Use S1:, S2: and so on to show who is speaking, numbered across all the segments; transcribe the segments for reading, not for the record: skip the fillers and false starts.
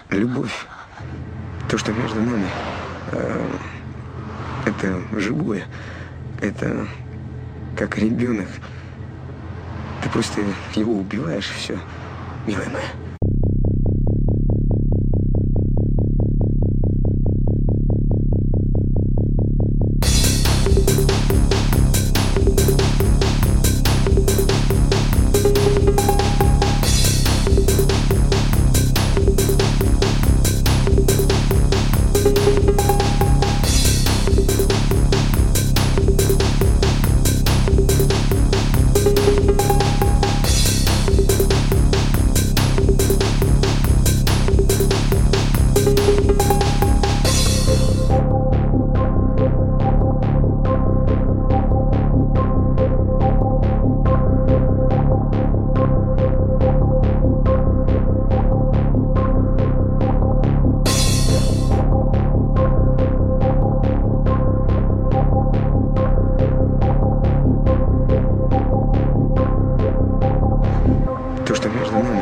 S1: Любовь, то, что между нами, это живое, это как ребенок. Ты просто его убиваешь, и все, милая моя. То, что между нами.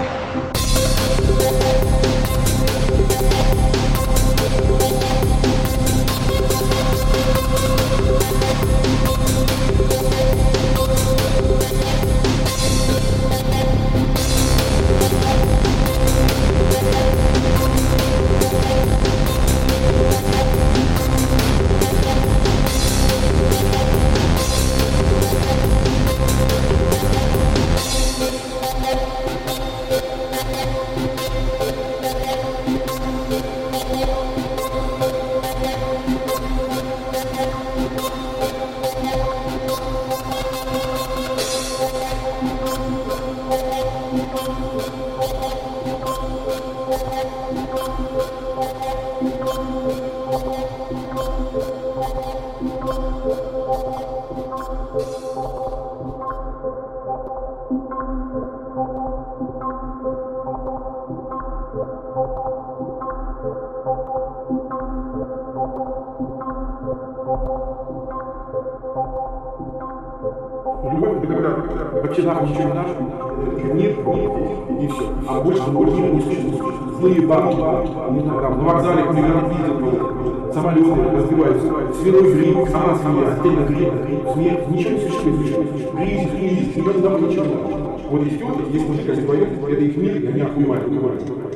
S2: Любовь, это когда вообще нам ничего не надо, нет, и все. А больше не существует. Злые бабки, не знаю, там, на вокзале миллион видел, самолеты разбиваются, свиной гриб, сама свинья, отдельно гриб, смерть, ничего не существует. Кризис, никому ничего не надо. Вот есть тетя, есть мужик, есть двоих, это их мир, и они охуевают.